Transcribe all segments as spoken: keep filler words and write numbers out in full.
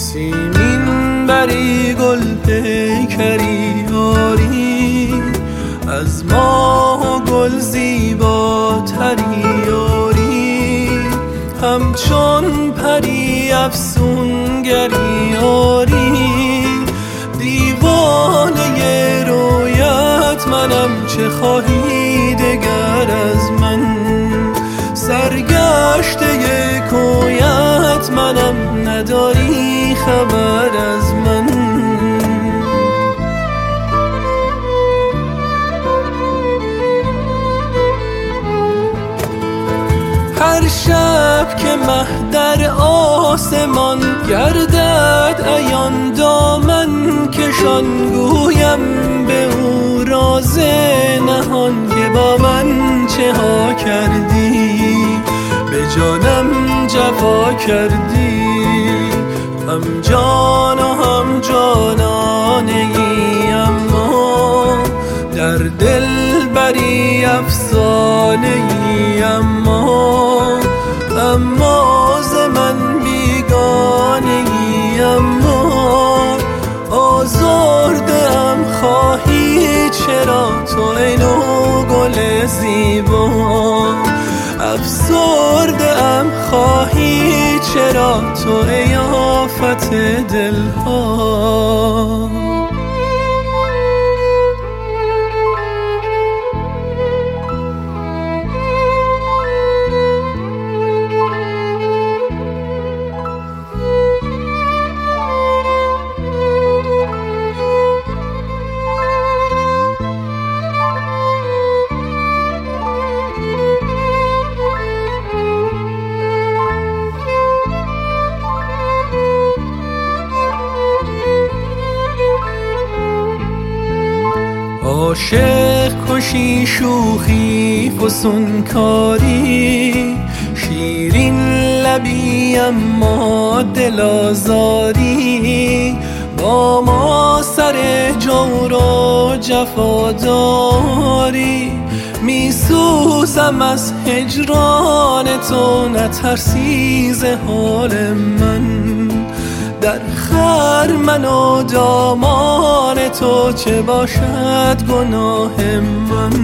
سیمین بری گل پیکری یاری، از ماه و گل زیباتری یاری، همچون پری افسونگری یاری. دیوانه رویت منم، چه خواهی دگر از من؟ سرگشته کویت منم، نداری خبر از من. هر شب که مه در آسمان گردد عیان، دامن کشان گویم به او راز نهان که با من چه ها کردی، به جانم جفا کردی. هم جان و هم جانانه ای، اما در دل بری افسانه ای، اما اما ز من بیگانه ای. اما آزرده ام خواهی چرا تو ای نو گل زیبا، افسرده ام خواهی چرا تو ای آفت دلها. عاشق کشی شوخی فسونکاری، شیرین لبی اما دل آزاری. با ما سر جور و جفاداری، می سوزم از هجران تو، نترسی ز حال من. در خرمن و دامان تو چه باشد گناه من؟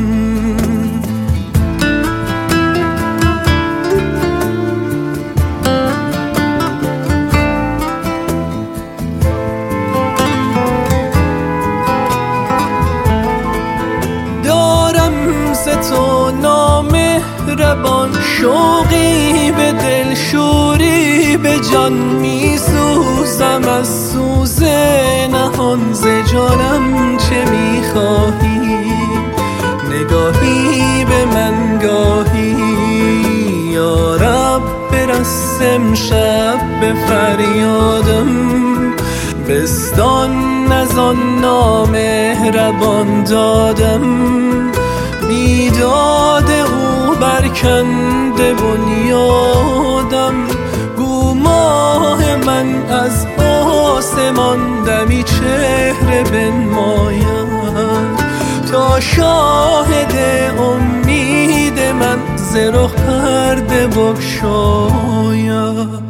دارم ز تو نامهربان شوقی به دل، شوری به جان. می سوزم از سوز نهان، ز جانم چه می خواهی؟ نگاهی به من گاهی، یا رب برس امشب به فریادم. بستان از آن نامهربان دادم، بیداد او برکنده بنیادم. گو ماه من از آسمان دمی چهره بنماید، تا شاهد امید من ز رخ پرده بگشاید.